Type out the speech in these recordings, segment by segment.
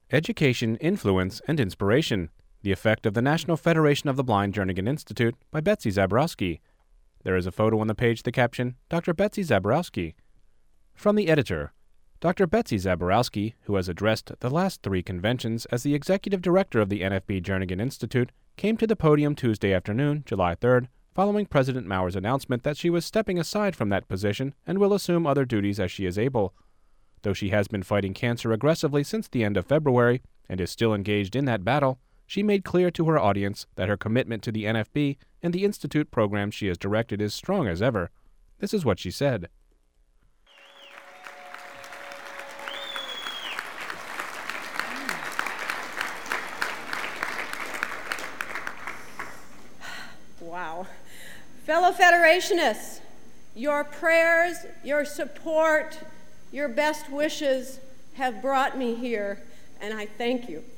Education, Influence, and Inspiration, The Effect of the National Federation of the Blind Jernigan Institute by Betsy Zaborowski. There is a photo on the page, the caption, Dr. Betsy Zaborowski. From the editor, Dr. Betsy Zaborowski, who has addressed the last 3 conventions as the executive director of the NFB Jernigan Institute, came to the podium Tuesday afternoon, July 3rd, following President Mauer's announcement that she was stepping aside from that position and will assume other duties as she is able. Though she has been fighting cancer aggressively since the end of February and is still engaged in that battle, she made clear to her audience that her commitment to the NFB and the Institute programs she has directed is strong as ever. This is what she said. Wow. Fellow Federationists, your prayers, your support, your best wishes have brought me here, and I thank you.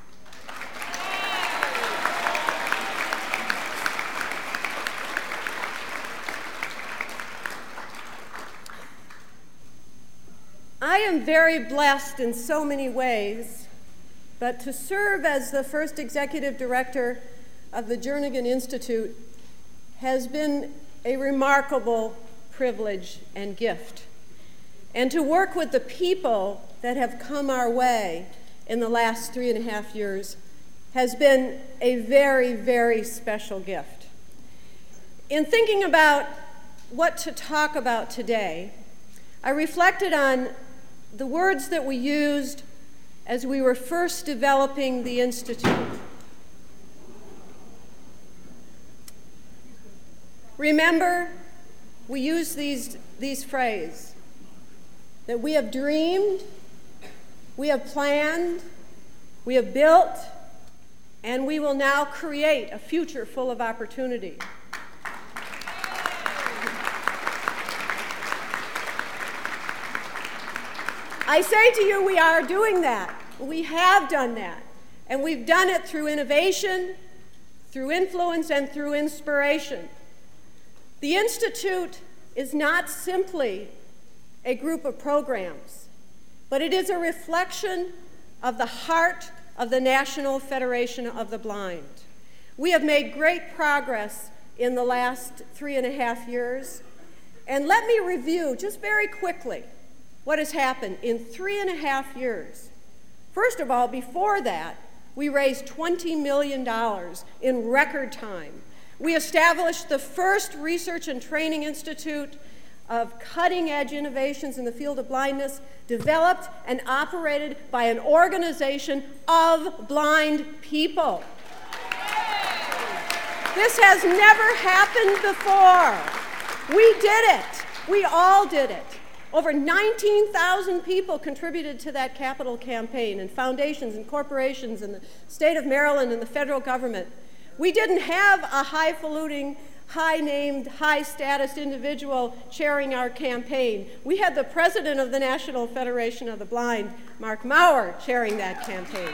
I am very blessed in so many ways, but to serve as the first executive director of the Jernigan Institute has been a remarkable privilege and gift. And to work with the people that have come our way in the last 3.5 years has been a very, very special gift. In thinking about what to talk about today, I reflected on the words that we used as we were first developing the Institute. Remember, we used these phrases, that we have dreamed, we have planned, we have built, and we will now create a future full of opportunity. I say to you, we are doing that. We have done that. And we've done it through innovation, through influence, and through inspiration. The Institute is not simply a group of programs, but it is a reflection of the heart of the National Federation of the Blind. We have made great progress in the last 3.5 years, and let me review just very quickly what has happened in 3.5 years. First of all, before that, we raised $20 million in record time. We established the first research and training institute of cutting-edge innovations in the field of blindness, developed and operated by an organization of blind people. This has never happened before. We did it. We all did it. Over 19,000 people contributed to that capital campaign, and foundations and corporations in the state of Maryland and the federal government. We didn't have a highfalutin, high-named, high-status individual chairing our campaign. We had the president of the National Federation of the Blind, Mark Mauer, chairing that campaign.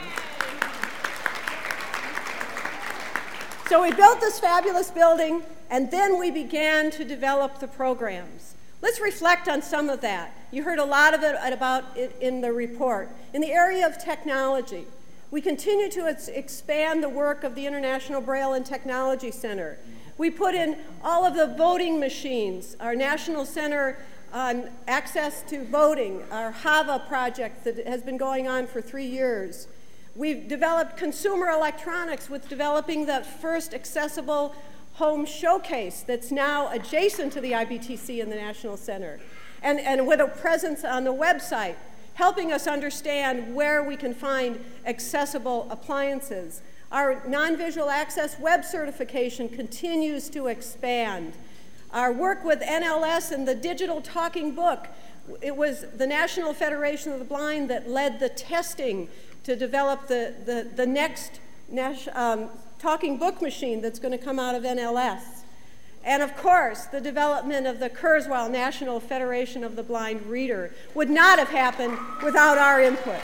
So we built this fabulous building, and then we began to develop the programs. Let's reflect on some of that. You heard a lot of it about it in the report. In the area of technology, we continue to expand the work of the International Braille and Technology Center. We put in all of the voting machines, our National Center on Access to Voting, our HAVA project that has been going on for 3 years. We've developed consumer electronics with developing the first accessible home showcase that's now adjacent to the IBTC in the National Center, and with a presence on the website, helping us understand where we can find accessible appliances. Our non-visual access web certification continues to expand. Our work with NLS and the digital talking book, it was the National Federation of the Blind that led the testing to develop the next talking book machine that's going to come out of NLS. And of course, the development of the Kurzweil National Federation of the Blind Reader would not have happened without our input.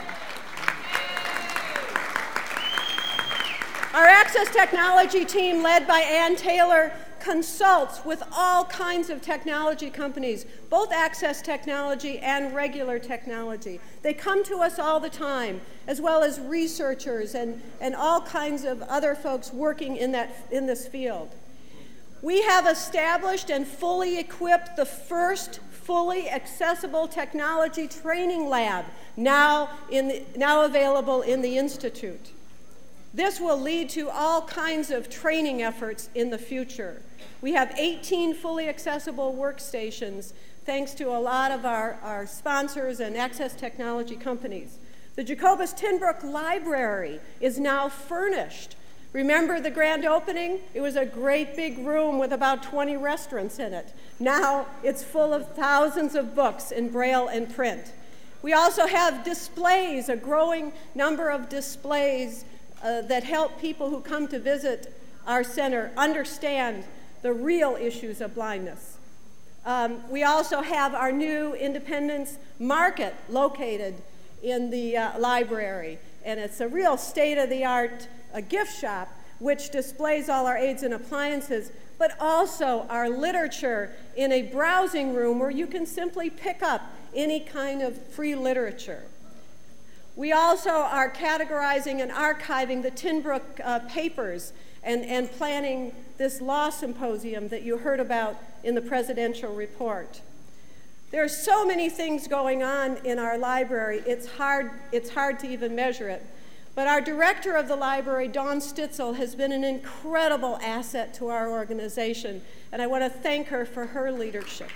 Our access technology team, led by Ann Taylor, consults with all kinds of technology companies, both access technology and regular technology. They come to us all the time, as well as researchers and all kinds of other folks working in this field. We have established and fully equipped the first fully accessible technology training lab, now available in the Institute. This will lead to all kinds of training efforts in the future. We have 18 fully accessible workstations, thanks to a lot of our sponsors and access technology companies. The Jacobus Tinbrook Library is now furnished. Remember the grand opening? It was a great big room with about 20 restaurants in it. Now it's full of thousands of books in Braille and print. We also have displays, a growing number of displays that help people who come to visit our center understand the real issues of blindness. We also have our new Independence Market located in the library, and it's a real state-of-the-art gift shop which displays all our aids and appliances, but also our literature in a browsing room where you can simply pick up any kind of free literature. We also are categorizing and archiving the Tinbrook papers and planning this law symposium that you heard about in the presidential report. There are so many things going on in our library, it's hard to even measure it. But our director of the library, Dawn Stitzel, has been an incredible asset to our organization, and I want to thank her for her leadership.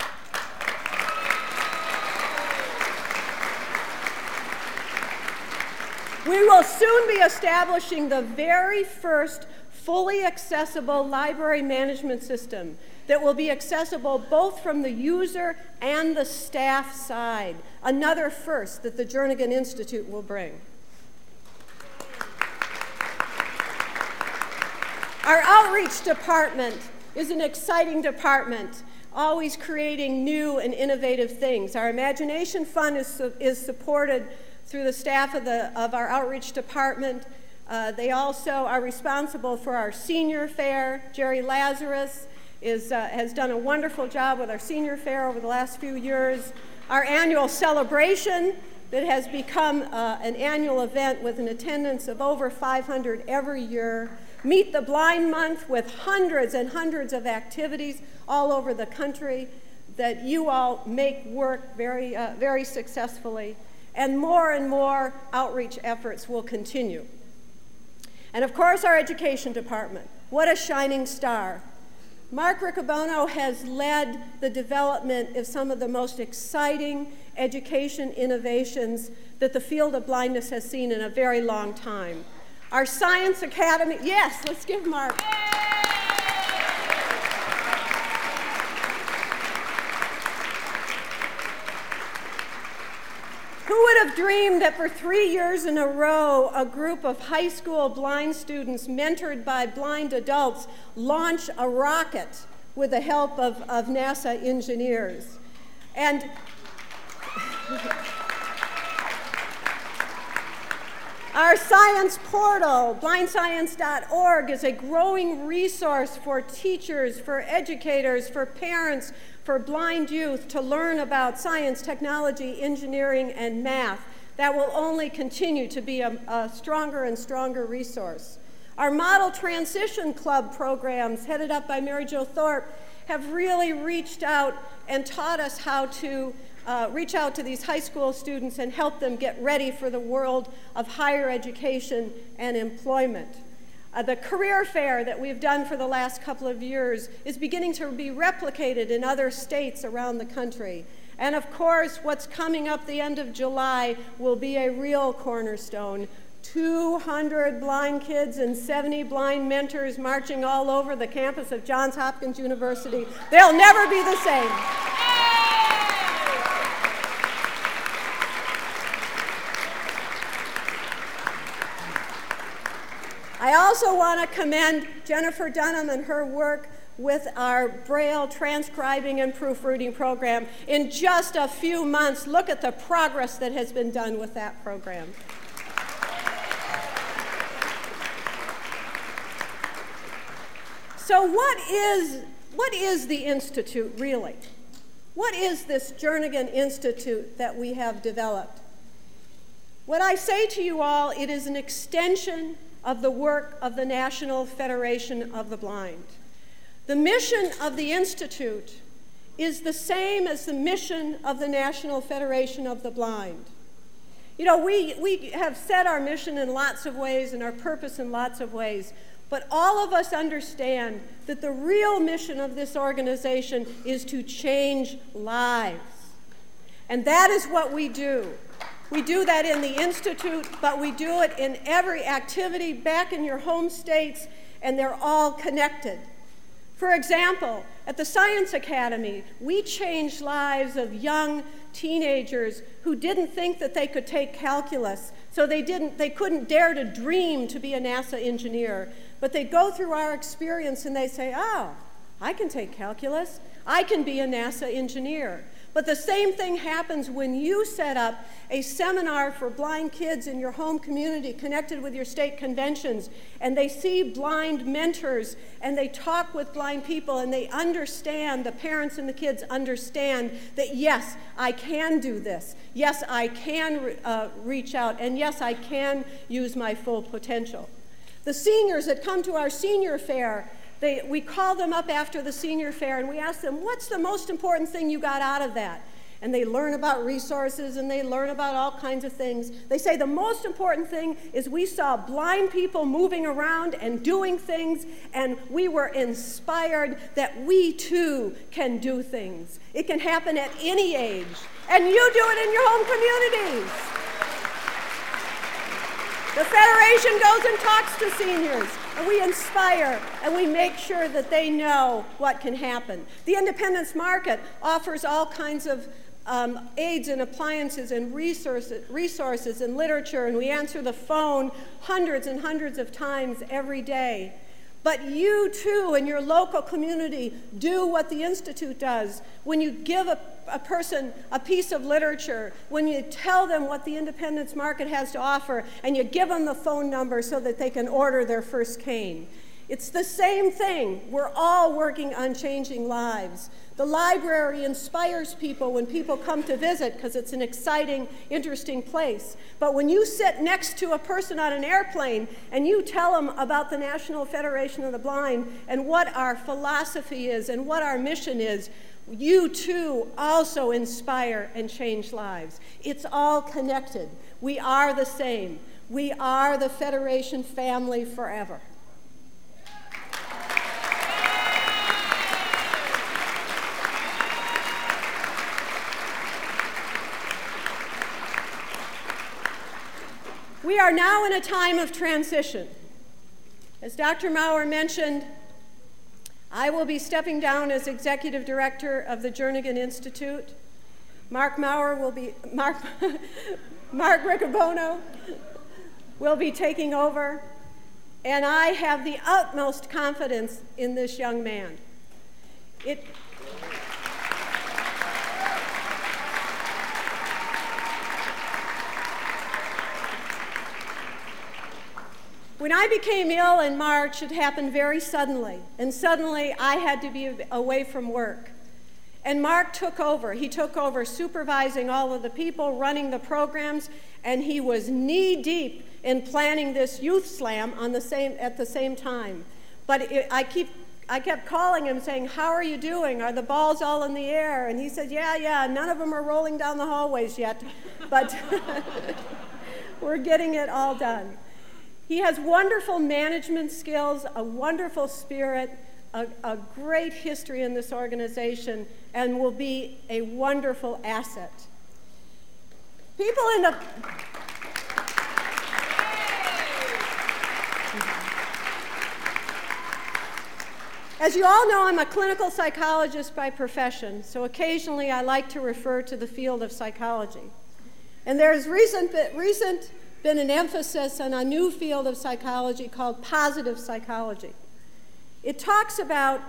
We will soon be establishing the very first fully accessible library management system that will be accessible both from the user and the staff side, another first that the Jernigan Institute will bring. Our outreach department is an exciting department, always creating new and innovative things. Our Imagination Fund is supported through the staff of our outreach department. They also are responsible for our senior fair. Jerry Lazarus has done a wonderful job with our senior fair over the last few years. Our annual celebration that has become an annual event with an attendance of over 500 every year. Meet the Blind Month with hundreds and hundreds of activities all over the country that you all make work very successfully. And more outreach efforts will continue. And of course, our education department. What a shining star. Mark Riccobono has led the development of some of the most exciting education innovations that the field of blindness has seen in a very long time. Our Science Academy, yes, let's give Mark. Who would have dreamed that for 3 years in a row, a group of high school blind students mentored by blind adults launched a rocket with the help of NASA engineers? And our science portal, blindscience.org, is a growing resource for teachers, for educators, for parents, for blind youth to learn about science, technology, engineering, and math. That will only continue to be a stronger and stronger resource. Our Model Transition Club programs, headed up by Mary Jo Thorpe, have really reached out and taught us how to reach out to these high school students and help them get ready for the world of higher education and employment. The career fair that we've done for the last couple of years is beginning to be replicated in other states around the country. And of course, what's coming up the end of July will be a real cornerstone. 200 blind kids and 70 blind mentors marching all over the campus of Johns Hopkins University. They'll never be the same. I also want to commend Jennifer Dunham and her work with our Braille transcribing and proofreading program. In just a few months, look at the progress that has been done with that program. So what is what is the Institute really? What is this Jernigan Institute that we have developed? What I say to you all, it is an extension of the work of the National Federation of the Blind. The mission of the Institute is the same as the mission of the National Federation of the Blind. You know, we have set our mission in lots of ways and our purpose in lots of ways, but all of us understand that the real mission of this organization is to change lives. And that is what we do. We do that in the Institute, but we do it in every activity back in your home states, and they're all connected. For example, at the Science Academy, we changed lives of young teenagers who didn't think that they could take calculus, so they couldn't dare to dream to be a NASA engineer. But they go through our experience and they say, oh, I can take calculus. I can be a NASA engineer. But the same thing happens when you set up a seminar for blind kids in your home community connected with your state conventions, and they see blind mentors, and they talk with blind people, and they understand, the parents and the kids understand that, yes, I can do this. Yes, I can reach out, and yes, I can use my full potential. The seniors that come to our senior fair, we call them up after the senior fair and we ask them, what's the most important thing you got out of that? And they learn about resources and they learn about all kinds of things. They say the most important thing is we saw blind people moving around and doing things, and we were inspired that we too can do things. It can happen at any age, and you do it in your home communities. The Federation goes and talks to seniors, and we inspire, and we make sure that they know what can happen. The Independence Market offers all kinds of aids and appliances and resources and literature, and we answer the phone hundreds and hundreds of times every day. But you too in your local community do what the Institute does. When you give a person a piece of literature, when you tell them what the Independence Market has to offer, and you give them the phone number so that they can order their first cane. It's the same thing. We're all working on changing lives. The library inspires people when people come to visit because it's an exciting, interesting place. But when you sit next to a person on an airplane and you tell them about the National Federation of the Blind and what our philosophy is and what our mission is, you too also inspire and change lives. It's all connected. We are the same. We are the Federation family forever. We are now in a time of transition. As Dr. Maurer mentioned, I will be stepping down as executive director of the Jernigan Institute. Mark Riccobono will be taking over, and I have the utmost confidence in this young man. When I became ill in March, it happened very suddenly, and suddenly I had to be away from work. And Mark took over. He took over supervising all of the people, running the programs, and he was knee-deep in planning this youth slam at the same time. But I kept calling him saying, how are you doing? Are the balls all in the air? And he said, yeah, none of them are rolling down the hallways yet, but we're getting it all done. He has wonderful management skills, a wonderful spirit, a great history in this organization, and will be a wonderful asset. People in the... As you all know, I'm a clinical psychologist by profession, so occasionally I like to refer to the field of psychology. And there's recent been an emphasis on a new field of psychology called positive psychology. It talks about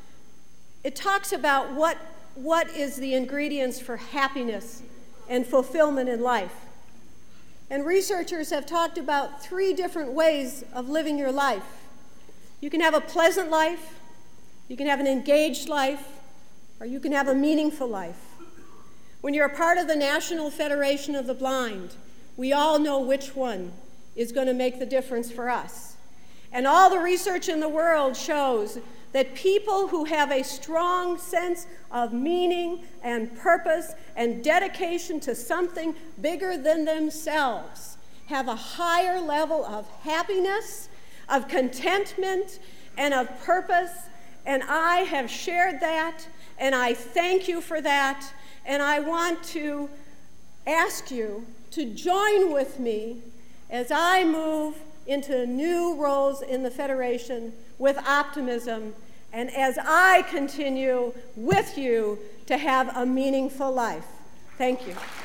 what is the ingredients for happiness and fulfillment in life. And researchers have talked about 3 different ways of living your life. You can have a pleasant life, You can have an engaged life, or you can have a meaningful life. When you're a part of the National Federation of the Blind, we all know which one is going to make the difference for us. And all the research in the world shows that people who have a strong sense of meaning and purpose and dedication to something bigger than themselves have a higher level of happiness, of contentment, and of purpose. And I have shared that, and I thank you for that. And I want to ask you to join with me as I move into new roles in the Federation with optimism, and as I continue with you to have a meaningful life. Thank you.